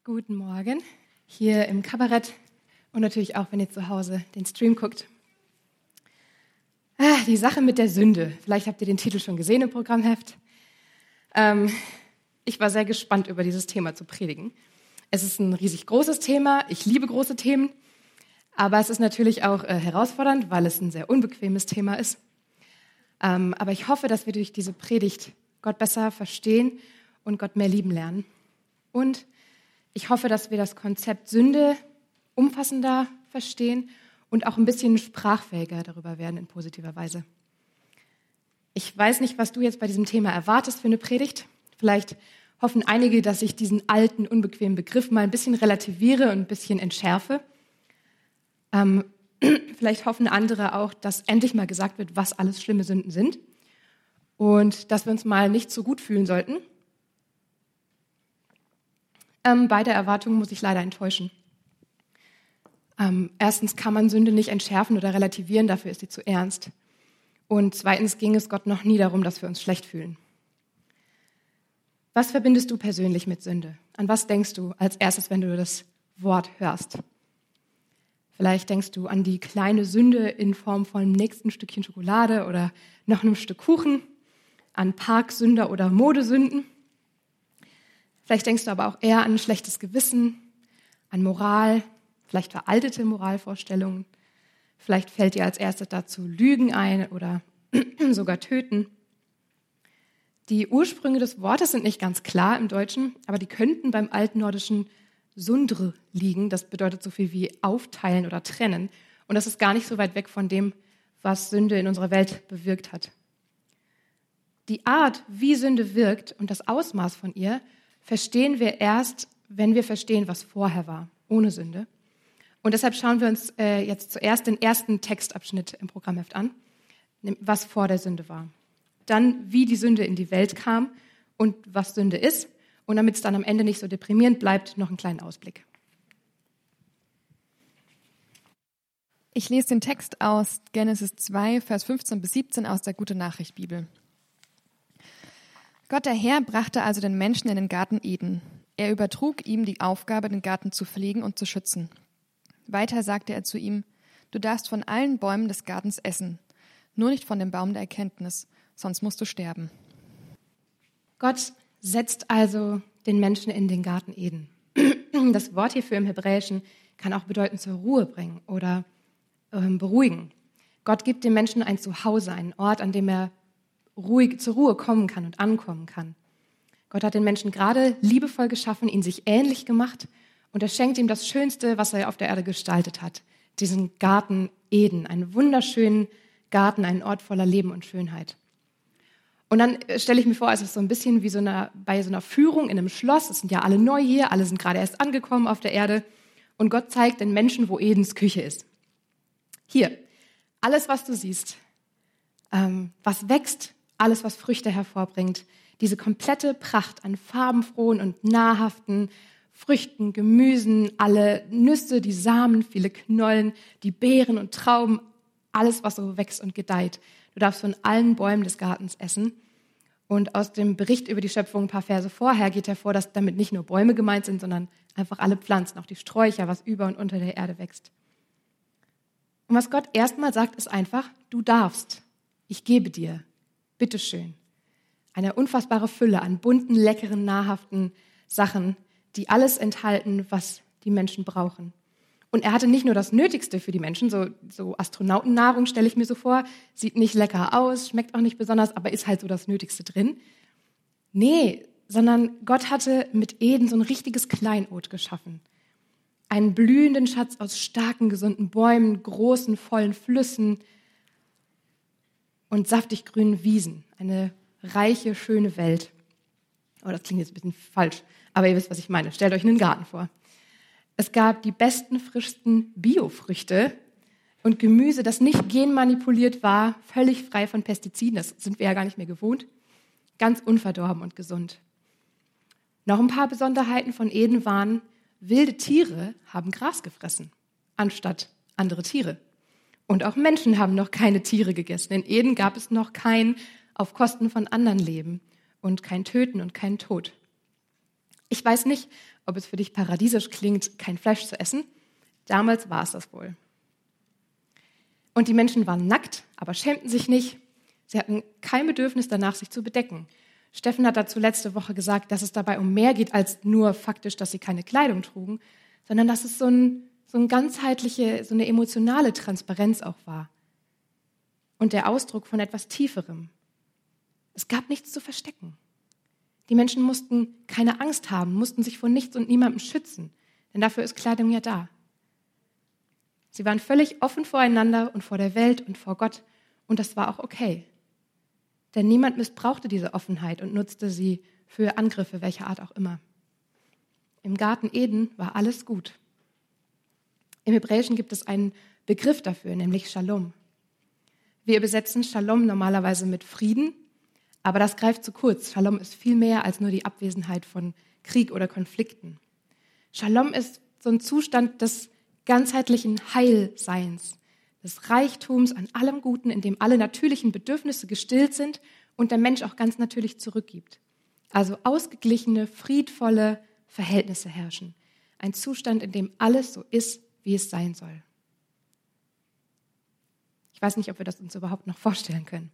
Guten Morgen, hier im Kabarett und natürlich auch, wenn ihr zu Hause den Stream guckt. Die Sache mit der Sünde. Vielleicht habt ihr den Titel schon gesehen im Programmheft. Ich war sehr gespannt, über dieses Thema zu predigen. Es ist ein riesig großes Thema. Ich liebe große Themen. Aber es ist natürlich auch herausfordernd, weil es ein sehr unbequemes Thema ist. Aber ich hoffe, dass wir durch diese Predigt Gott besser verstehen und Gott mehr lieben lernen. Und ich hoffe, dass wir das Konzept Sünde umfassender verstehen und auch ein bisschen sprachfähiger darüber werden in positiver Weise. Ich weiß nicht, was du jetzt bei diesem Thema erwartest für eine Predigt. Vielleicht hoffen einige, dass ich diesen alten, unbequemen Begriff mal ein bisschen relativiere und ein bisschen entschärfe. Vielleicht hoffen andere auch, dass endlich mal gesagt wird, was alles schlimme Sünden sind und dass wir uns mal nicht so gut fühlen sollten. Beide Erwartungen muss ich leider enttäuschen. Erstens kann man Sünde nicht entschärfen oder relativieren, dafür ist sie zu ernst. Und zweitens ging es Gott noch nie darum, dass wir uns schlecht fühlen. Was verbindest du persönlich mit Sünde? An was denkst du als erstes, wenn du das Wort hörst? Vielleicht denkst du an die kleine Sünde in Form von dem nächsten Stückchen Schokolade oder noch einem Stück Kuchen, an Parksünder oder Modesünden. Vielleicht denkst du aber auch eher an ein schlechtes Gewissen, an Moral, vielleicht veraltete Moralvorstellungen. Vielleicht fällt dir als erstes dazu Lügen ein oder sogar Töten. Die Ursprünge des Wortes sind nicht ganz klar im Deutschen, aber die könnten beim altnordischen sundre liegen. Das bedeutet so viel wie aufteilen oder trennen. Und das ist gar nicht so weit weg von dem, was Sünde in unserer Welt bewirkt hat. Die Art, wie Sünde wirkt und das Ausmaß von ihr, verstehen wir erst, wenn wir verstehen, was vorher war, ohne Sünde. Und deshalb schauen wir uns jetzt zuerst den ersten Textabschnitt im Programmheft an, was vor der Sünde war. Dann, wie die Sünde in die Welt kam und was Sünde ist. Und damit es dann am Ende nicht so deprimierend bleibt, noch einen kleinen Ausblick. Ich lese den Text aus Genesis 2, Vers 15 bis 17 aus der Gute-Nachricht-Bibel. Gott der Herr brachte also den Menschen in den Garten Eden. Er übertrug ihm die Aufgabe, den Garten zu pflegen und zu schützen. Weiter sagte er zu ihm: Du darfst von allen Bäumen des Gartens essen, nur nicht von dem Baum der Erkenntnis, sonst musst du sterben. Gott setzt also den Menschen in den Garten Eden. Das Wort hierfür im Hebräischen kann auch bedeuten zur Ruhe bringen oder beruhigen. Gott gibt dem Menschen ein Zuhause, einen Ort, an dem er ruhig zur Ruhe kommen kann und ankommen kann. Gott hat den Menschen gerade liebevoll geschaffen, ihn sich ähnlich gemacht und er schenkt ihm das Schönste, was er auf der Erde gestaltet hat, diesen Garten Eden, einen wunderschönen Garten, einen Ort voller Leben und Schönheit. Und dann stelle ich mir vor, es ist so ein bisschen wie bei so einer Führung in einem Schloss. Es sind ja alle neu hier, alle sind gerade erst angekommen auf der Erde und Gott zeigt den Menschen, wo Edens Küche ist. Hier, alles, was du siehst, was wächst, alles, was Früchte hervorbringt, diese komplette Pracht an farbenfrohen und nahrhaften Früchten, Gemüsen, alle Nüsse, die Samen, viele Knollen, die Beeren und Trauben, alles, was so wächst und gedeiht. Du darfst von allen Bäumen des Gartens essen. Und aus dem Bericht über die Schöpfung ein paar Verse vorher geht hervor, dass damit nicht nur Bäume gemeint sind, sondern einfach alle Pflanzen, auch die Sträucher, was über und unter der Erde wächst. Und was Gott erstmal sagt, ist einfach: Du darfst. Ich gebe dir. Bitteschön. Eine unfassbare Fülle an bunten, leckeren, nahrhaften Sachen, die alles enthalten, was die Menschen brauchen. Und er hatte nicht nur das Nötigste für die Menschen, so Astronautennahrung stelle ich mir so vor, sieht nicht lecker aus, schmeckt auch nicht besonders, aber ist halt so das Nötigste drin. Nee, sondern Gott hatte mit Eden so ein richtiges Kleinod geschaffen. Einen blühenden Schatz aus starken, gesunden Bäumen, großen, vollen Flüssen und saftig grünen Wiesen. Eine reiche, schöne Welt. Oh, das klingt jetzt ein bisschen falsch, aber ihr wisst, was ich meine. Stellt euch einen Garten vor. Es gab die besten, frischsten Biofrüchte und Gemüse, das nicht genmanipuliert war, völlig frei von Pestiziden, das sind wir ja gar nicht mehr gewohnt, ganz unverdorben und gesund. Noch ein paar Besonderheiten von Eden waren: wilde Tiere haben Gras gefressen, anstatt andere Tiere. Und auch Menschen haben noch keine Tiere gegessen. In Eden gab es noch kein auf Kosten von anderen Leben und kein Töten und kein Tod. Ich weiß nicht, ob es für dich paradiesisch klingt, kein Fleisch zu essen. Damals war es das wohl. Und die Menschen waren nackt, aber schämten sich nicht. Sie hatten kein Bedürfnis danach, sich zu bedecken. Steffen hat dazu letzte Woche gesagt, dass es dabei um mehr geht, als nur faktisch, dass sie keine Kleidung trugen, sondern dass es so eine ganzheitliche, so eine emotionale Transparenz auch war. Und der Ausdruck von etwas Tieferem. Es gab nichts zu verstecken. Die Menschen mussten keine Angst haben, mussten sich vor nichts und niemandem schützen, denn dafür ist Kleidung ja da. Sie waren völlig offen voreinander und vor der Welt und vor Gott und das war auch okay. Denn niemand missbrauchte diese Offenheit und nutzte sie für Angriffe welcher Art auch immer. Im Garten Eden war alles gut. Im Hebräischen gibt es einen Begriff dafür, nämlich Shalom. Wir übersetzen Shalom normalerweise mit Frieden, aber das greift zu kurz. Shalom ist viel mehr als nur die Abwesenheit von Krieg oder Konflikten. Shalom ist so ein Zustand des ganzheitlichen Heilseins, des Reichtums an allem Guten, in dem alle natürlichen Bedürfnisse gestillt sind und der Mensch auch ganz natürlich zurückgibt. Also ausgeglichene, friedvolle Verhältnisse herrschen. Ein Zustand, in dem alles so ist, wie es sein soll. Ich weiß nicht, ob wir das uns überhaupt noch vorstellen können.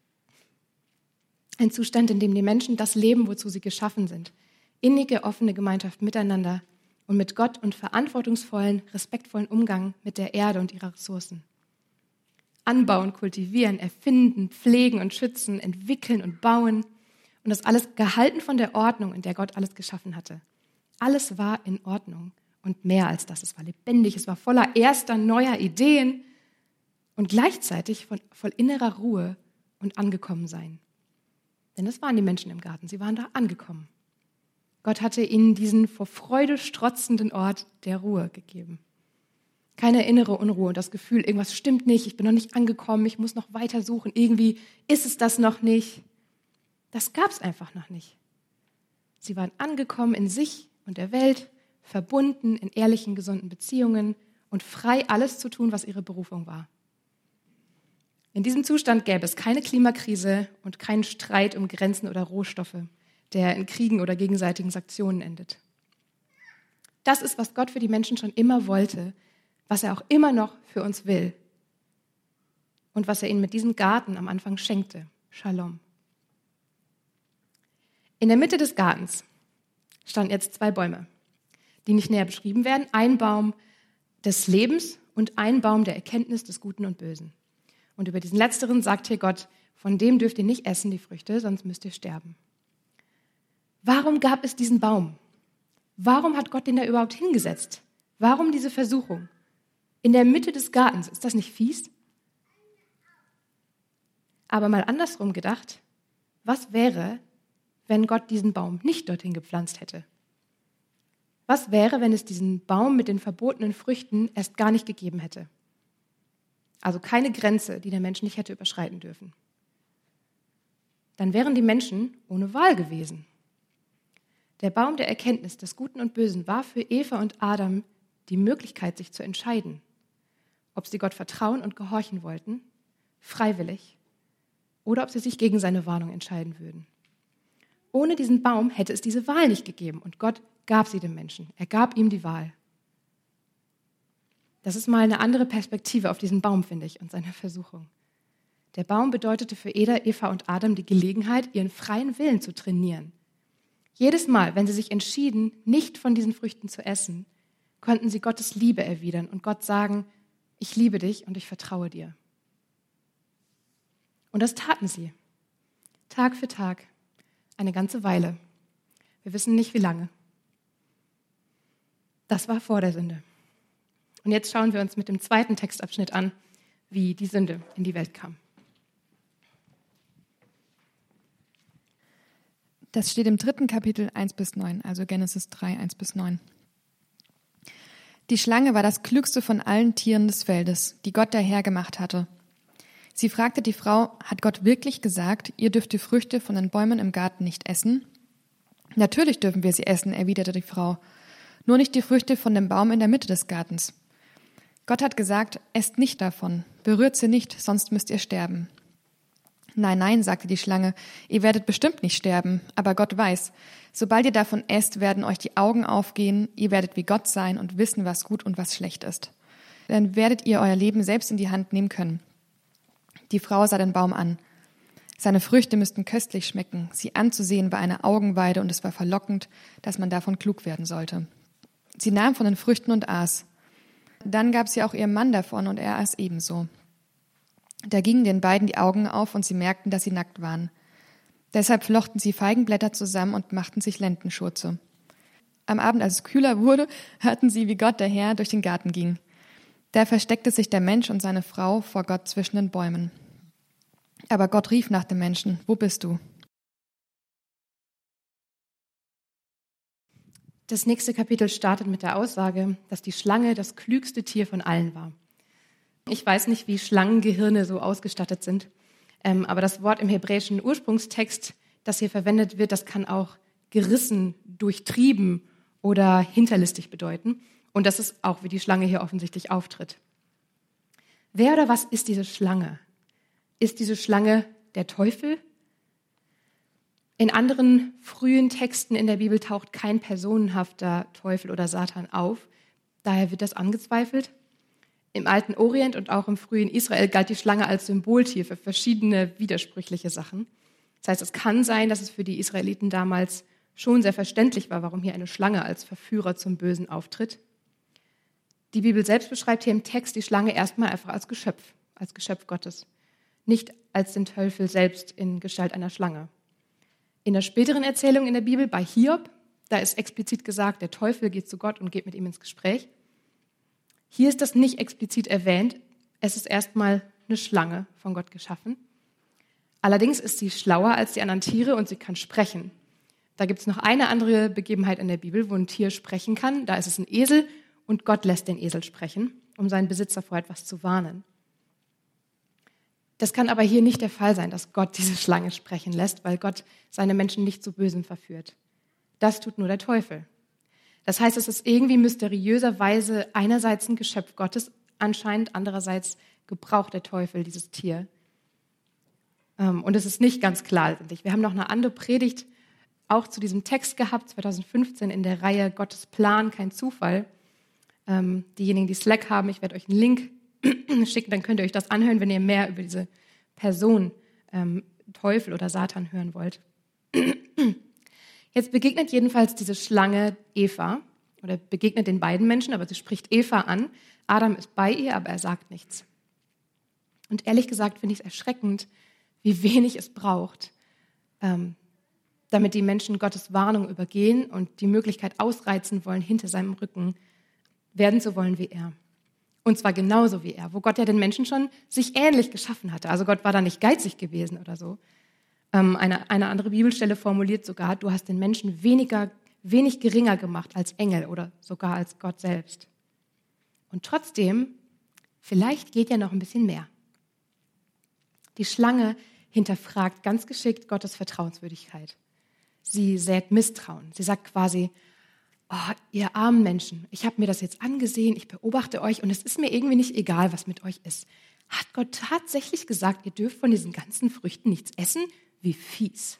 Ein Zustand, in dem die Menschen das leben, wozu sie geschaffen sind. Innige, offene Gemeinschaft miteinander und mit Gott und verantwortungsvollen, respektvollen Umgang mit der Erde und ihrer Ressourcen. Anbauen, kultivieren, erfinden, pflegen und schützen, entwickeln und bauen. Und das alles gehalten von der Ordnung, in der Gott alles geschaffen hatte. Alles war in Ordnung und mehr als das. Es war lebendig, es war voller erster, neuer Ideen und gleichzeitig voll innerer Ruhe und Angekommensein. Denn das waren die Menschen im Garten, sie waren da angekommen. Gott hatte ihnen diesen vor Freude strotzenden Ort der Ruhe gegeben. Keine innere Unruhe und das Gefühl, irgendwas stimmt nicht, ich bin noch nicht angekommen, ich muss noch weiter suchen, irgendwie ist es das noch nicht. Das gab es einfach noch nicht. Sie waren angekommen in sich und der Welt, verbunden in ehrlichen, gesunden Beziehungen und frei, alles zu tun, was ihre Berufung war. In diesem Zustand gäbe es keine Klimakrise und keinen Streit um Grenzen oder Rohstoffe, der in Kriegen oder gegenseitigen Sanktionen endet. Das ist, was Gott für die Menschen schon immer wollte, was er auch immer noch für uns will und was er ihnen mit diesem Garten am Anfang schenkte. Shalom. In der Mitte des Gartens standen jetzt 2 Bäume, die nicht näher beschrieben werden. Ein Baum des Lebens und ein Baum der Erkenntnis des Guten und Bösen. Und über diesen letzteren sagt hier Gott, von dem dürft ihr nicht essen, die Früchte, sonst müsst ihr sterben. Warum gab es diesen Baum? Warum hat Gott den da überhaupt hingesetzt? Warum diese Versuchung? In der Mitte des Gartens, ist das nicht fies? Aber mal andersrum gedacht, was wäre, wenn Gott diesen Baum nicht dorthin gepflanzt hätte? Was wäre, wenn es diesen Baum mit den verbotenen Früchten erst gar nicht gegeben hätte? Also keine Grenze, die der Mensch nicht hätte überschreiten dürfen. Dann wären die Menschen ohne Wahl gewesen. Der Baum der Erkenntnis des Guten und Bösen war für Eva und Adam die Möglichkeit, sich zu entscheiden, ob sie Gott vertrauen und gehorchen wollten, freiwillig, oder ob sie sich gegen seine Warnung entscheiden würden. Ohne diesen Baum hätte es diese Wahl nicht gegeben und Gott gab sie dem Menschen. Er gab ihm die Wahl. Das ist mal eine andere Perspektive auf diesen Baum, finde ich, und seine Versuchung. Der Baum bedeutete für Eva und Adam die Gelegenheit, ihren freien Willen zu trainieren. Jedes Mal, wenn sie sich entschieden, nicht von diesen Früchten zu essen, konnten sie Gottes Liebe erwidern und Gott sagen, ich liebe dich und ich vertraue dir. Und das taten sie. Tag für Tag. Eine ganze Weile. Wir wissen nicht, wie lange. Das war vor der Sünde. Und jetzt schauen wir uns mit dem zweiten Textabschnitt an, wie die Sünde in die Welt kam. Das steht im 3. Kapitel 1-9, also Genesis 3, 1-9. Die Schlange war das klügste von allen Tieren des Feldes, die Gott der Herr gemacht hatte. Sie fragte die Frau, hat Gott wirklich gesagt, ihr dürft die Früchte von den Bäumen im Garten nicht essen? Natürlich dürfen wir sie essen, erwiderte die Frau, nur nicht die Früchte von dem Baum in der Mitte des Gartens. Gott hat gesagt, esst nicht davon, berührt sie nicht, sonst müsst ihr sterben. Nein, nein, sagte die Schlange, ihr werdet bestimmt nicht sterben, aber Gott weiß, sobald ihr davon esst, werden euch die Augen aufgehen, ihr werdet wie Gott sein und wissen, was gut und was schlecht ist. Dann werdet ihr euer Leben selbst in die Hand nehmen können. Die Frau sah den Baum an. Seine Früchte müssten köstlich schmecken, sie anzusehen war eine Augenweide und es war verlockend, dass man davon klug werden sollte. Sie nahm von den Früchten und aß. Dann gab sie auch ihrem Mann davon und er aß ebenso. Da gingen den beiden die Augen auf und sie merkten, dass sie nackt waren. Deshalb flochten sie Feigenblätter zusammen und machten sich Lendenschurze. Am Abend, als es kühler wurde, hörten sie, wie Gott der Herr durch den Garten ging. Da versteckte sich der Mensch und seine Frau vor Gott zwischen den Bäumen. Aber Gott rief nach dem Menschen, wo bist du? Das nächste Kapitel startet mit der Aussage, dass die Schlange das klügste Tier von allen war. Ich weiß nicht, wie Schlangengehirne so ausgestattet sind, aber das Wort im hebräischen Ursprungstext, das hier verwendet wird, das kann auch gerissen, durchtrieben oder hinterlistig bedeuten. Und das ist auch, wie die Schlange hier offensichtlich auftritt. Wer oder was ist diese Schlange? Ist diese Schlange der Teufel? In anderen frühen Texten in der Bibel taucht kein personenhafter Teufel oder Satan auf. Daher wird das angezweifelt. Im alten Orient und auch im frühen Israel galt die Schlange als Symboltier für verschiedene widersprüchliche Sachen. Das heißt, es kann sein, dass es für die Israeliten damals schon sehr verständlich war, warum hier eine Schlange als Verführer zum Bösen auftritt. Die Bibel selbst beschreibt hier im Text die Schlange erstmal einfach als Geschöpf Gottes, nicht als den Teufel selbst in Gestalt einer Schlange. In der späteren Erzählung in der Bibel, bei Hiob, da ist explizit gesagt, der Teufel geht zu Gott und geht mit ihm ins Gespräch. Hier ist das nicht explizit erwähnt, es ist erstmal eine Schlange von Gott geschaffen. Allerdings ist sie schlauer als die anderen Tiere und sie kann sprechen. Da gibt es noch eine andere Begebenheit in der Bibel, wo ein Tier sprechen kann. Da ist es ein Esel und Gott lässt den Esel sprechen, um seinen Besitzer vor etwas zu warnen. Das kann aber hier nicht der Fall sein, dass Gott diese Schlange sprechen lässt, weil Gott seine Menschen nicht zu Bösem verführt. Das tut nur der Teufel. Das heißt, es ist irgendwie mysteriöserweise einerseits ein Geschöpf Gottes, anscheinend andererseits gebraucht der Teufel dieses Tier. Und es ist nicht ganz klar letztendlich. Wir haben noch eine andere Predigt auch zu diesem Text gehabt, 2015 in der Reihe Gottes Plan, kein Zufall. Diejenigen, die Slack haben, ich werde euch einen Link schicken, dann könnt ihr euch das anhören, wenn ihr mehr über diese Person, Teufel oder Satan hören wollt. Jetzt begegnet jedenfalls diese Schlange Eva, oder begegnet den beiden Menschen, aber sie spricht Eva an. Adam ist bei ihr, aber er sagt nichts. Und ehrlich gesagt finde ich es erschreckend, wie wenig es braucht, damit die Menschen Gottes Warnung übergehen und die Möglichkeit ausreizen wollen, hinter seinem Rücken werden zu wollen wie er. Und zwar genauso wie er, wo Gott ja den Menschen schon sich ähnlich geschaffen hatte. Also Gott war da nicht geizig gewesen oder so. Eine andere Bibelstelle formuliert sogar, du hast den Menschen wenig geringer gemacht als Engel oder sogar als Gott selbst. Und trotzdem, vielleicht geht ja noch ein bisschen mehr. Die Schlange hinterfragt ganz geschickt Gottes Vertrauenswürdigkeit. Sie sät Misstrauen. Sie sagt quasi, oh, ihr armen Menschen, ich habe mir das jetzt angesehen, ich beobachte euch und es ist mir irgendwie nicht egal, was mit euch ist. Hat Gott tatsächlich gesagt, ihr dürft von diesen ganzen Früchten nichts essen? Wie fies.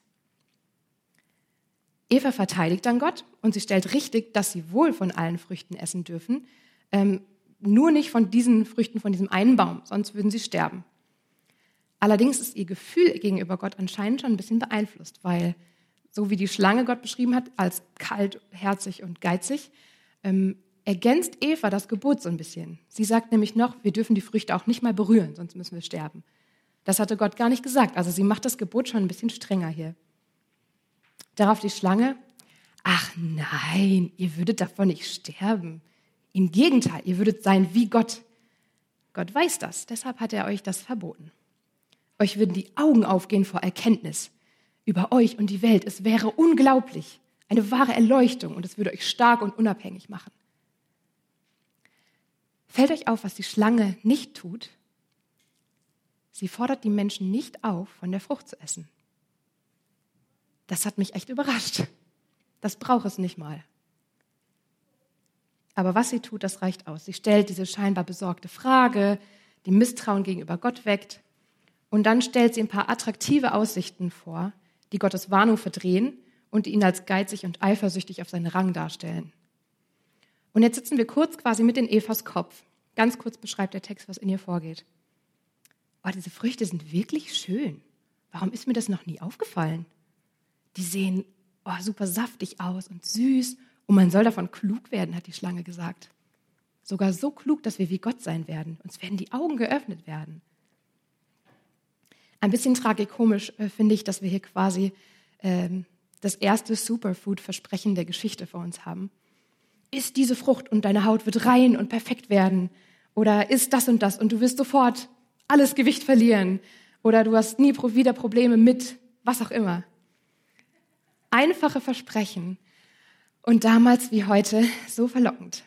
Eva verteidigt dann Gott und sie stellt richtig, dass sie wohl von allen Früchten essen dürfen, nur nicht von diesen Früchten von diesem einen Baum, sonst würden sie sterben. Allerdings ist ihr Gefühl gegenüber Gott anscheinend schon ein bisschen beeinflusst, weil so wie die Schlange Gott beschrieben hat, als kalt, herzig und geizig, ergänzt Eva das Gebot so ein bisschen. Sie sagt nämlich noch, wir dürfen die Früchte auch nicht mal berühren, sonst müssen wir sterben. Das hatte Gott gar nicht gesagt. Also sie macht das Gebot schon ein bisschen strenger hier. Darauf die Schlange, ach nein, ihr würdet davon nicht sterben. Im Gegenteil, ihr würdet sein wie Gott. Gott weiß das, deshalb hat er euch das verboten. Euch würden die Augen aufgehen vor Erkenntnis über euch und die Welt. Es wäre unglaublich, eine wahre Erleuchtung und es würde euch stark und unabhängig machen. Fällt euch auf, was die Schlange nicht tut? Sie fordert die Menschen nicht auf, von der Frucht zu essen. Das hat mich echt überrascht. Das braucht es nicht mal. Aber was sie tut, das reicht aus. Sie stellt diese scheinbar besorgte Frage, die Misstrauen gegenüber Gott weckt Und dann stellt sie ein paar attraktive Aussichten vor, die Gottes Warnung verdrehen und ihn als geizig und eifersüchtig auf seinen Rang darstellen. Und jetzt sitzen wir kurz quasi mit in Evas Kopf. Ganz kurz beschreibt der Text, was in ihr vorgeht. Oh, diese Früchte sind wirklich schön. Warum ist mir das noch nie aufgefallen? Die sehen super saftig aus und süß. Und man soll davon klug werden, hat die Schlange gesagt. Sogar so klug, dass wir wie Gott sein werden. Uns werden die Augen geöffnet werden. Ein bisschen tragikomisch finde ich, dass wir hier quasi das erste Superfood-Versprechen der Geschichte vor uns haben. Iss diese Frucht und deine Haut wird rein und perfekt werden. Oder iss das und das und du wirst sofort alles Gewicht verlieren. Oder du hast nie wieder Probleme mit was auch immer. Einfache Versprechen und damals wie heute so verlockend.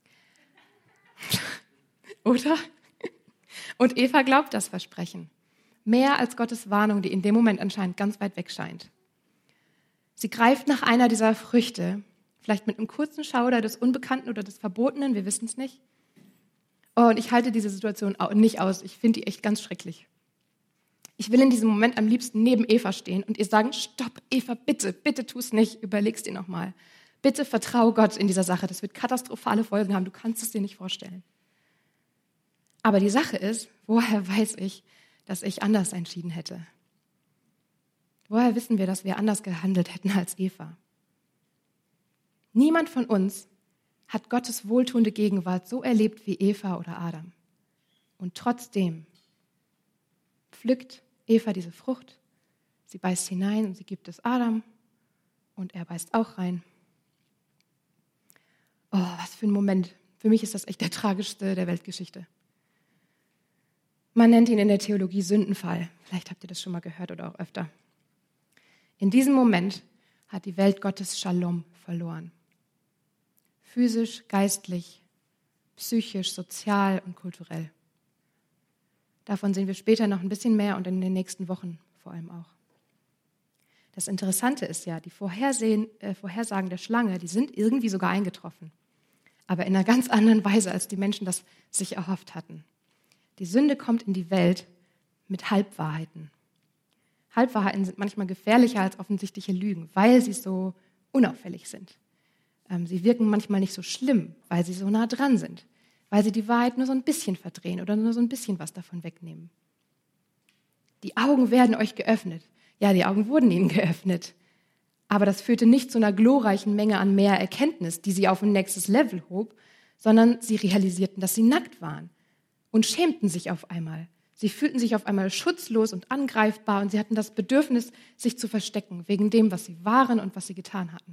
Oder? Und Eva glaubt das Versprechen. Mehr als Gottes Warnung, die in dem Moment anscheinend ganz weit weg scheint. Sie greift nach einer dieser Früchte, vielleicht mit einem kurzen Schauder des Unbekannten oder des Verbotenen, wir wissen es nicht. Und ich halte diese Situation nicht aus. Ich finde die echt ganz schrecklich. Ich will in diesem Moment am liebsten neben Eva stehen und ihr sagen, stopp, Eva, bitte, bitte tu es nicht, überleg's dir nochmal. Bitte vertrau Gott in dieser Sache, das wird katastrophale Folgen haben, du kannst es dir nicht vorstellen. Aber die Sache ist, woher weiß ich, dass ich anders entschieden hätte? Woher wissen wir, dass wir anders gehandelt hätten als Eva? Niemand von uns hat Gottes wohltuende Gegenwart so erlebt wie Eva oder Adam. Und trotzdem pflückt Eva diese Frucht, sie beißt hinein und sie gibt es Adam und er beißt auch rein. Oh, was für ein Moment. Für mich ist das echt der tragischste der Weltgeschichte. Man nennt ihn in der Theologie Sündenfall. Vielleicht habt ihr das schon mal gehört oder auch öfter. In diesem Moment hat die Welt Gottes Shalom verloren. Physisch, geistlich, psychisch, sozial und kulturell. Davon sehen wir später noch ein bisschen mehr und in den nächsten Wochen vor allem auch. Das Interessante ist ja, die Vorhersagen der Schlange, die sind irgendwie sogar eingetroffen. Aber in einer ganz anderen Weise, als die Menschen das sich erhofft hatten. Die Sünde kommt in die Welt mit Halbwahrheiten. Halbwahrheiten sind manchmal gefährlicher als offensichtliche Lügen, weil sie so unauffällig sind. Sie wirken manchmal nicht so schlimm, weil sie so nah dran sind, weil sie die Wahrheit nur so ein bisschen verdrehen oder nur so ein bisschen was davon wegnehmen. Die Augen werden euch geöffnet. Ja, die Augen wurden ihnen geöffnet. Aber das führte nicht zu einer glorreichen Menge an mehr Erkenntnis, die sie auf ein nächstes Level hob, sondern sie realisierten, dass sie nackt waren und schämten sich auf einmal. Sie fühlten sich auf einmal schutzlos und angreifbar und sie hatten das Bedürfnis, sich zu verstecken, wegen dem, was sie waren und was sie getan hatten.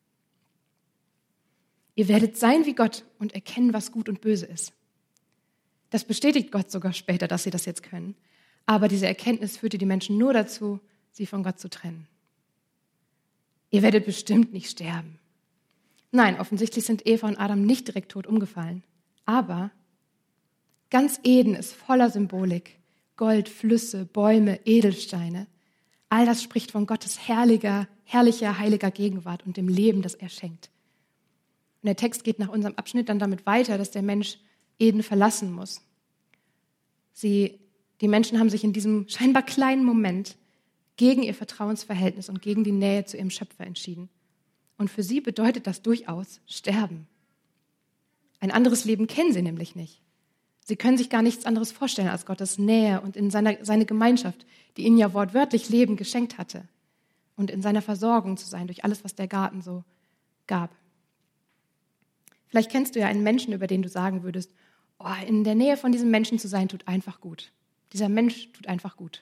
Ihr werdet sein wie Gott und erkennen, was gut und böse ist. Das bestätigt Gott sogar später, dass sie das jetzt können. Aber diese Erkenntnis führte die Menschen nur dazu, sie von Gott zu trennen. Ihr werdet bestimmt nicht sterben. Nein, offensichtlich sind Eva und Adam nicht direkt tot umgefallen. Aber ganz Eden ist voller Symbolik. Gold, Flüsse, Bäume, Edelsteine. All das spricht von Gottes herrlicher, heiliger Gegenwart und dem Leben, das er schenkt. Und der Text geht nach unserem Abschnitt dann damit weiter, dass der Mensch Eden verlassen muss. Die Menschen haben sich in diesem scheinbar kleinen Moment gegen ihr Vertrauensverhältnis und gegen die Nähe zu ihrem Schöpfer entschieden. Und für sie bedeutet das durchaus Sterben. Ein anderes Leben kennen sie nämlich nicht. Sie können sich gar nichts anderes vorstellen als Gottes Nähe und in seine Gemeinschaft, die ihnen ja wortwörtlich Leben geschenkt hatte. Und in seiner Versorgung zu sein durch alles, was der Garten so gab. Vielleicht kennst du ja einen Menschen, über den du sagen würdest, in der Nähe von diesem Menschen zu sein, tut einfach gut. Dieser Mensch tut einfach gut.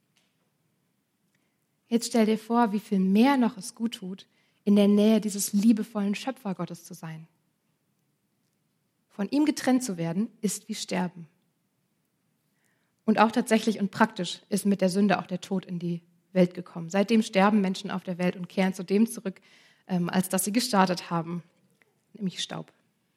Jetzt stell dir vor, wie viel mehr noch es gut tut, in der Nähe dieses liebevollen Schöpfergottes zu sein. Von ihm getrennt zu werden, ist wie Sterben. Und auch tatsächlich und praktisch ist mit der Sünde auch der Tod in die Welt gekommen. Seitdem sterben Menschen auf der Welt und kehren zu dem zurück, als dass sie gestartet haben, nämlich Staub.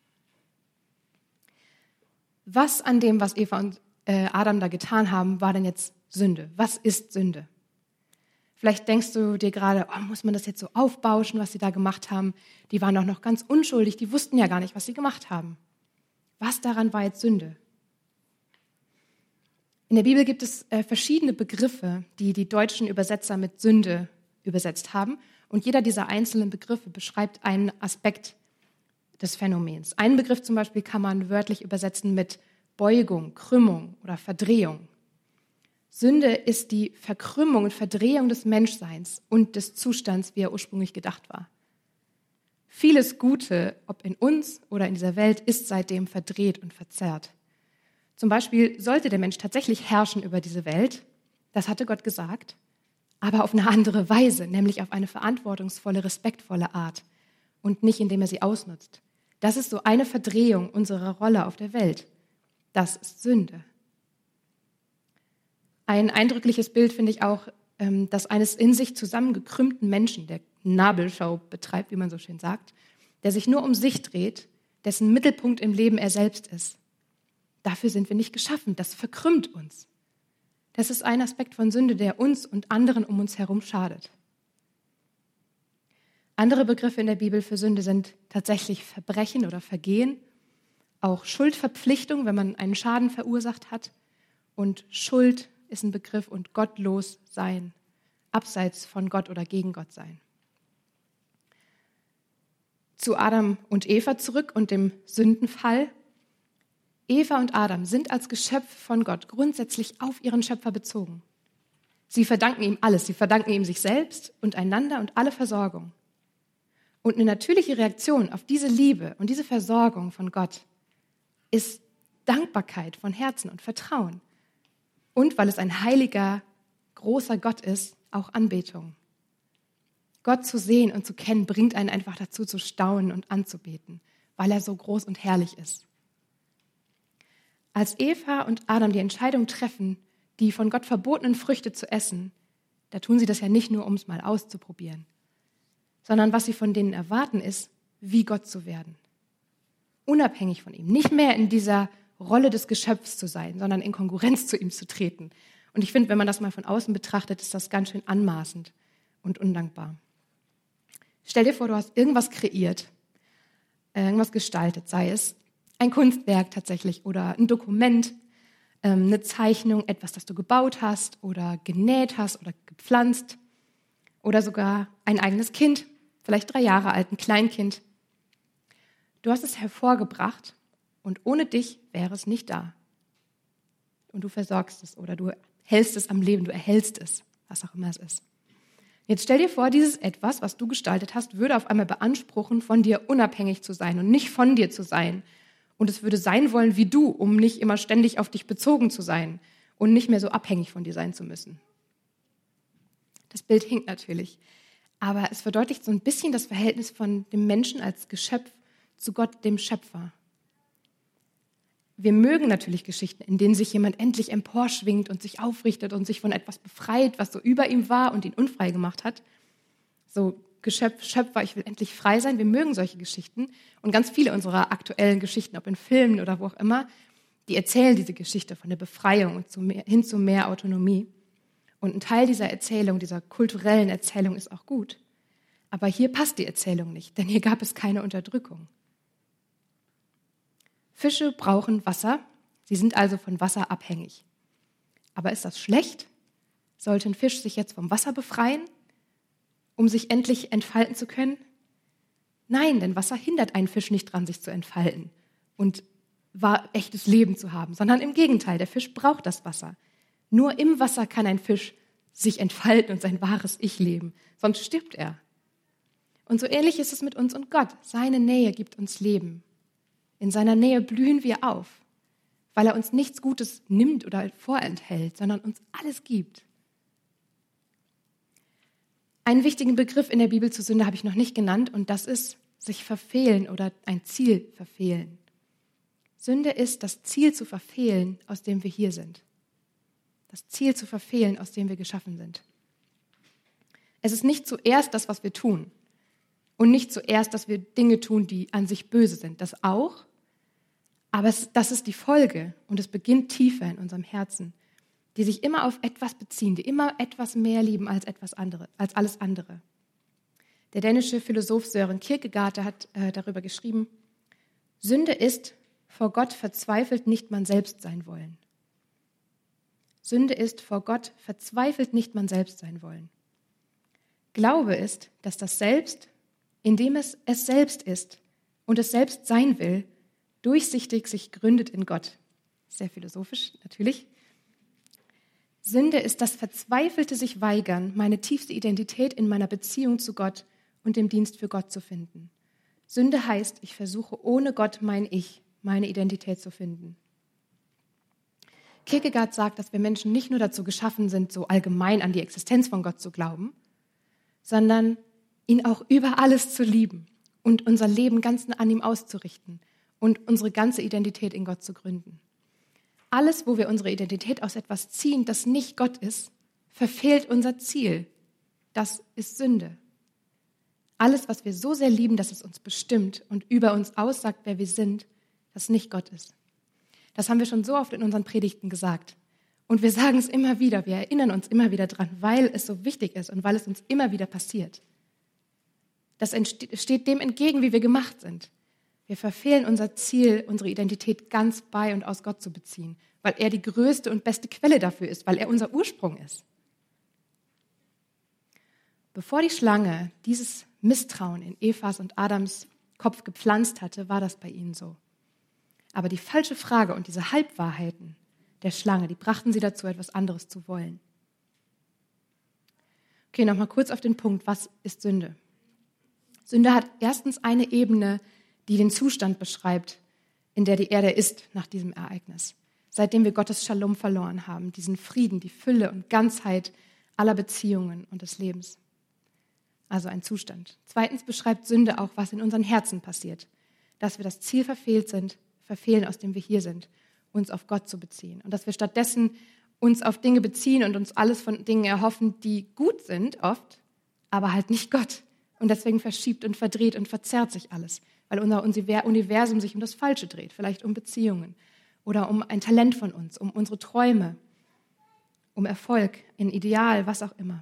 Was an dem, was Eva und Adam da getan haben, war denn jetzt Sünde? Was ist Sünde? Vielleicht denkst du dir gerade, muss man das jetzt so aufbauschen, was sie da gemacht haben? Die waren doch noch ganz unschuldig, die wussten ja gar nicht, was sie gemacht haben. Was daran war jetzt Sünde? In der Bibel gibt es verschiedene Begriffe, die die deutschen Übersetzer mit Sünde übersetzt haben. Und jeder dieser einzelnen Begriffe beschreibt einen Aspekt des Phänomens. Einen Begriff zum Beispiel kann man wörtlich übersetzen mit Beugung, Krümmung oder Verdrehung. Sünde ist die Verkrümmung und Verdrehung des Menschseins und des Zustands, wie er ursprünglich gedacht war. Vieles Gute, ob in uns oder in dieser Welt, ist seitdem verdreht und verzerrt. Zum Beispiel sollte der Mensch tatsächlich herrschen über diese Welt, das hatte Gott gesagt, aber auf eine andere Weise, nämlich auf eine verantwortungsvolle, respektvolle Art und nicht, indem er sie ausnutzt. Das ist so eine Verdrehung unserer Rolle auf der Welt. Das ist Sünde. Ein eindrückliches Bild finde ich auch, das eines in sich zusammengekrümmten Menschen, der Nabelschau betreibt, wie man so schön sagt, der sich nur um sich dreht, dessen Mittelpunkt im Leben er selbst ist. Dafür sind wir nicht geschaffen, das verkrümmt uns. Das ist ein Aspekt von Sünde, der uns und anderen um uns herum schadet. Andere Begriffe in der Bibel für Sünde sind tatsächlich Verbrechen oder Vergehen, auch Schuldverpflichtung, wenn man einen Schaden verursacht hat, und Schuld ist ein Begriff und gottlos sein, abseits von Gott oder gegen Gott sein. Zu Adam und Eva zurück und dem Sündenfall. Eva und Adam sind als Geschöpf von Gott grundsätzlich auf ihren Schöpfer bezogen. Sie verdanken ihm alles. Sie verdanken ihm sich selbst und einander und alle Versorgung. Und eine natürliche Reaktion auf diese Liebe und diese Versorgung von Gott ist Dankbarkeit von Herzen und Vertrauen. Und weil es ein heiliger, großer Gott ist, auch Anbetung. Gott zu sehen und zu kennen, bringt einen einfach dazu zu staunen und anzubeten, weil er so groß und herrlich ist. Als Eva und Adam die Entscheidung treffen, die von Gott verbotenen Früchte zu essen, da tun sie das ja nicht nur, um es mal auszuprobieren, sondern was sie von denen erwarten, ist, wie Gott zu werden. Unabhängig von ihm, nicht mehr in dieser Rolle des Geschöpfs zu sein, sondern in Konkurrenz zu ihm zu treten. Und ich finde, wenn man das mal von außen betrachtet, ist das ganz schön anmaßend und undankbar. Stell dir vor, du hast irgendwas kreiert, irgendwas gestaltet, sei es ein Kunstwerk tatsächlich oder ein Dokument, eine Zeichnung, etwas, das du gebaut hast oder genäht hast oder gepflanzt oder sogar ein eigenes Kind, vielleicht 3 Jahre alt, ein Kleinkind. Du hast es hervorgebracht und ohne dich wäre es nicht da. Und du versorgst es oder du hältst es am Leben, du erhältst es, was auch immer es ist. Jetzt stell dir vor, dieses Etwas, was du gestaltet hast, würde auf einmal beanspruchen, von dir unabhängig zu sein und nicht von dir zu sein. Und es würde sein wollen wie du, um nicht immer ständig auf dich bezogen zu sein und nicht mehr so abhängig von dir sein zu müssen. Das Bild hinkt natürlich, aber es verdeutlicht so ein bisschen das Verhältnis von dem Menschen als Geschöpf zu Gott, dem Schöpfer. Wir mögen natürlich Geschichten, in denen sich jemand endlich emporschwingt und sich aufrichtet und sich von etwas befreit, was so über ihm war und ihn unfrei gemacht hat. So Geschöpf, Schöpfer, ich will endlich frei sein. Wir mögen solche Geschichten. Und ganz viele unserer aktuellen Geschichten, ob in Filmen oder wo auch immer, die erzählen diese Geschichte von der Befreiung und hin zu mehr Autonomie. Und ein Teil dieser Erzählung, dieser kulturellen Erzählung ist auch gut. Aber hier passt die Erzählung nicht, denn hier gab es keine Unterdrückung. Fische brauchen Wasser, sie sind also von Wasser abhängig. Aber ist das schlecht? Sollte ein Fisch sich jetzt vom Wasser befreien, um sich endlich entfalten zu können? Nein, denn Wasser hindert einen Fisch nicht dran, sich zu entfalten und echtes Leben zu haben, sondern im Gegenteil, der Fisch braucht das Wasser. Nur im Wasser kann ein Fisch sich entfalten und sein wahres Ich leben, sonst stirbt er. Und so ähnlich ist es mit uns und Gott. Seine Nähe gibt uns Leben. In seiner Nähe blühen wir auf, weil er uns nichts Gutes nimmt oder vorenthält, sondern uns alles gibt. Einen wichtigen Begriff in der Bibel zur Sünde habe ich noch nicht genannt und das ist sich verfehlen oder ein Ziel verfehlen. Sünde ist das Ziel zu verfehlen, aus dem wir hier sind. Das Ziel zu verfehlen, aus dem wir geschaffen sind. Es ist nicht zuerst das, was wir tun und nicht zuerst, dass wir Dinge tun, die an sich böse sind. Das auch, aber das ist die Folge und es beginnt tiefer in unserem Herzen, die sich immer auf etwas beziehen, die immer etwas mehr lieben als alles andere. Der dänische Philosoph Søren Kierkegaard hat darüber geschrieben, Sünde ist, vor Gott verzweifelt nicht man selbst sein wollen. Sünde ist, vor Gott verzweifelt nicht man selbst sein wollen. Glaube ist, dass das Selbst, indem es selbst ist und es selbst sein will, durchsichtig sich gründet in Gott. Sehr philosophisch, natürlich. Sünde ist das verzweifelte sich weigern, meine tiefste Identität in meiner Beziehung zu Gott und dem Dienst für Gott zu finden. Sünde heißt, ich versuche ohne Gott mein Ich, meine Identität zu finden. Kierkegaard sagt, dass wir Menschen nicht nur dazu geschaffen sind, so allgemein an die Existenz von Gott zu glauben, sondern ihn auch über alles zu lieben und unser Leben ganz an ihm auszurichten und unsere ganze Identität in Gott zu gründen. Alles, wo wir unsere Identität aus etwas ziehen, das nicht Gott ist, verfehlt unser Ziel. Das ist Sünde. Alles, was wir so sehr lieben, dass es uns bestimmt und über uns aussagt, wer wir sind, das nicht Gott ist. Das haben wir schon so oft in unseren Predigten gesagt. Und wir sagen es immer wieder, wir erinnern uns immer wieder dran, weil es so wichtig ist und weil es uns immer wieder passiert. Das steht dem entgegen, wie wir gemacht sind. Wir verfehlen unser Ziel, unsere Identität ganz bei und aus Gott zu beziehen, weil er die größte und beste Quelle dafür ist, weil er unser Ursprung ist. Bevor die Schlange dieses Misstrauen in Evas und Adams Kopf gepflanzt hatte, war das bei ihnen so. Aber die falsche Frage und diese Halbwahrheiten der Schlange, die brachten sie dazu, etwas anderes zu wollen. Okay, nochmal kurz auf den Punkt, was ist Sünde? Sünde hat erstens eine Ebene, die den Zustand beschreibt, in der die Erde ist nach diesem Ereignis. Seitdem wir Gottes Shalom verloren haben, diesen Frieden, die Fülle und Ganzheit aller Beziehungen und des Lebens. Also ein Zustand. Zweitens beschreibt Sünde auch, was in unseren Herzen passiert. Dass wir das Ziel verfehlen, aus dem wir hier sind, uns auf Gott zu beziehen. Und dass wir stattdessen uns auf Dinge beziehen und uns alles von Dingen erhoffen, die gut sind oft, aber halt nicht Gott. Und deswegen verschiebt und verdreht und verzerrt sich alles, weil unser Universum sich um das Falsche dreht, vielleicht um Beziehungen oder um ein Talent von uns, um unsere Träume, um Erfolg, ein Ideal, was auch immer.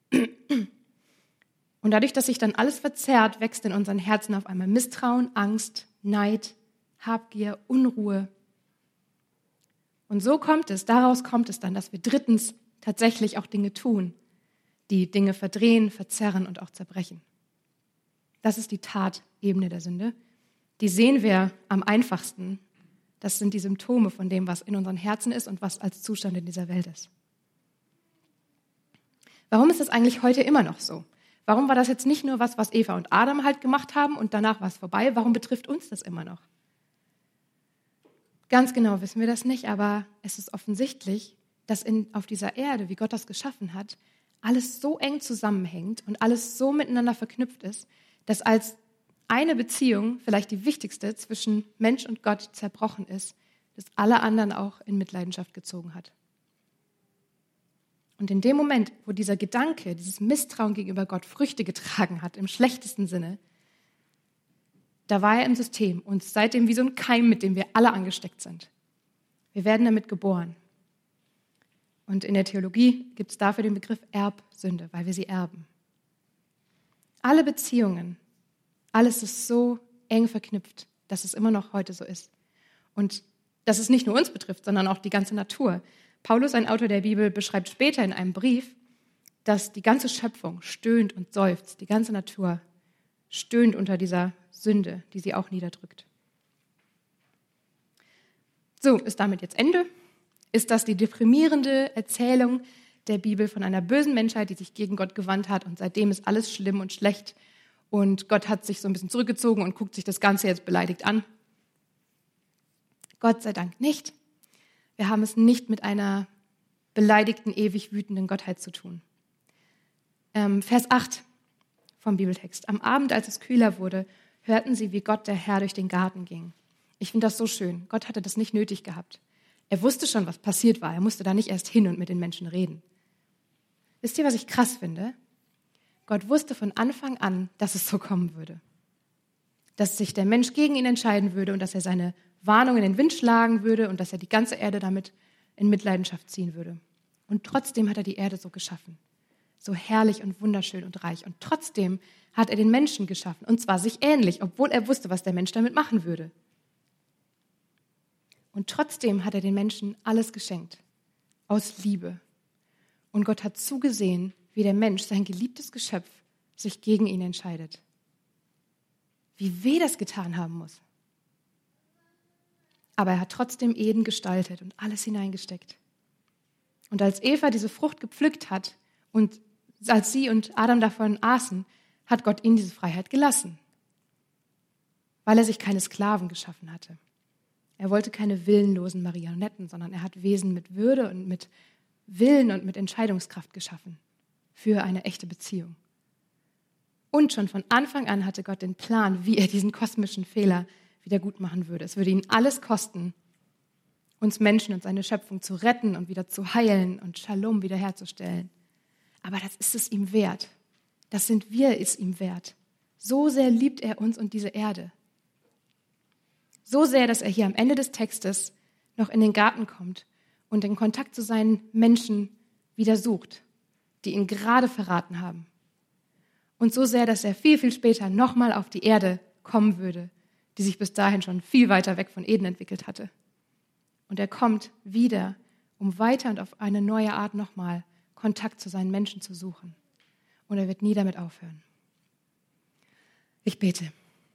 Und dadurch, dass sich dann alles verzerrt, wächst in unseren Herzen auf einmal Misstrauen, Angst, Neid, Habgier, Unruhe. Und daraus kommt es dann, dass wir drittens tatsächlich auch Dinge tun, die Dinge verdrehen, verzerren und auch zerbrechen. Das ist die Tatebene der Sünde. Die sehen wir am einfachsten. Das sind die Symptome von dem, was in unseren Herzen ist und was als Zustand in dieser Welt ist. Warum ist das eigentlich heute immer noch so? Warum war das jetzt nicht nur was Eva und Adam halt gemacht haben und danach war es vorbei? Warum betrifft uns das immer noch? Ganz genau wissen wir das nicht, aber es ist offensichtlich, dass auf dieser Erde, wie Gott das geschaffen hat, alles so eng zusammenhängt und alles so miteinander verknüpft ist, dass als eine Beziehung, vielleicht die wichtigste zwischen Mensch und Gott, zerbrochen ist, das alle anderen auch in Mitleidenschaft gezogen hat. Und in dem Moment, wo dieser Gedanke, dieses Misstrauen gegenüber Gott Früchte getragen hat, im schlechtesten Sinne, da war er im System und seitdem wie so ein Keim, mit dem wir alle angesteckt sind. Wir werden damit geboren. Und in der Theologie gibt es dafür den Begriff Erbsünde, weil wir sie erben. Alle Beziehungen, alles ist so eng verknüpft, dass es immer noch heute so ist. Und dass es nicht nur uns betrifft, sondern auch die ganze Natur. Paulus, ein Autor der Bibel, beschreibt später in einem Brief, dass die ganze Schöpfung stöhnt und seufzt, die ganze Natur stöhnt unter dieser Sünde, die sie auch niederdrückt. So, ist damit jetzt Ende? Ist das die deprimierende Erzählung der Bibel von einer bösen Menschheit, die sich gegen Gott gewandt hat und seitdem ist alles schlimm und schlecht und Gott hat sich so ein bisschen zurückgezogen und guckt sich das Ganze jetzt beleidigt an? Gott sei Dank nicht. Wir haben es nicht mit einer beleidigten, ewig wütenden Gottheit zu tun. Vers 8 vom Bibeltext. Am Abend, als es kühler wurde, hörten sie, wie Gott, der Herr, durch den Garten ging. Ich finde das so schön. Gott hatte das nicht nötig gehabt. Er wusste schon, was passiert war. Er musste da nicht erst hin und mit den Menschen reden. Wisst ihr, was ich krass finde? Gott wusste von Anfang an, dass es so kommen würde. Dass sich der Mensch gegen ihn entscheiden würde und dass er seine Warnung in den Wind schlagen würde und dass er die ganze Erde damit in Mitleidenschaft ziehen würde. Und trotzdem hat er die Erde so geschaffen. So herrlich und wunderschön und reich. Und trotzdem hat er den Menschen geschaffen. Und zwar sich ähnlich, obwohl er wusste, was der Mensch damit machen würde. Und trotzdem hat er den Menschen alles geschenkt. aus Liebe. Und Gott hat zugesehen, wie der Mensch, sein geliebtes Geschöpf, sich gegen ihn entscheidet. Wie weh das getan haben muss. Aber er hat trotzdem Eden gestaltet und alles hineingesteckt. Und als Eva diese Frucht gepflückt hat und als sie und Adam davon aßen, hat Gott ihnen diese Freiheit gelassen, weil er sich keine Sklaven geschaffen hatte. Er wollte keine willenlosen Marionetten, sondern er hat Wesen mit Würde und mit Willen und mit Entscheidungskraft geschaffen für eine echte Beziehung. Und schon von Anfang an hatte Gott den Plan, wie er diesen kosmischen Fehler wieder gut machen würde. Es würde ihn alles kosten, uns Menschen und seine Schöpfung zu retten und wieder zu heilen und Shalom wiederherzustellen. Aber das ist es ihm wert. Das sind wir es ihm wert. So sehr liebt er uns und diese Erde. So sehr, dass er hier am Ende des Textes noch in den Garten kommt und den Kontakt zu seinen Menschen wieder sucht, die ihn gerade verraten haben. Und so sehr, dass er viel, viel später nochmal auf die Erde kommen würde, die sich bis dahin schon viel weiter weg von Eden entwickelt hatte. Und er kommt wieder, um weiter und auf eine neue Art nochmal Kontakt zu seinen Menschen zu suchen. Und er wird nie damit aufhören. Ich bete.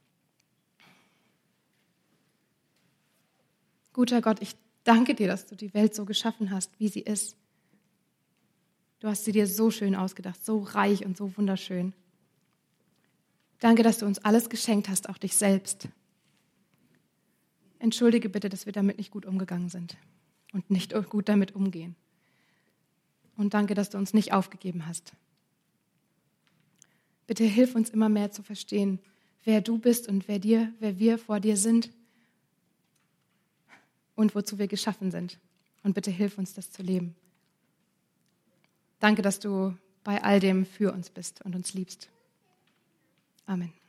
Guter Gott, ich danke dir, dass du die Welt so geschaffen hast, wie sie ist. Du hast sie dir so schön ausgedacht, so reich und so wunderschön. Danke, dass du uns alles geschenkt hast, auch dich selbst. Entschuldige bitte, dass wir damit nicht gut umgegangen sind und nicht gut damit umgehen. Und danke, dass du uns nicht aufgegeben hast. Bitte hilf uns immer mehr zu verstehen, wer du bist und wer wir vor dir sind und wozu wir geschaffen sind. Und bitte hilf uns, das zu leben. Danke, dass du bei all dem für uns bist und uns liebst. Amen.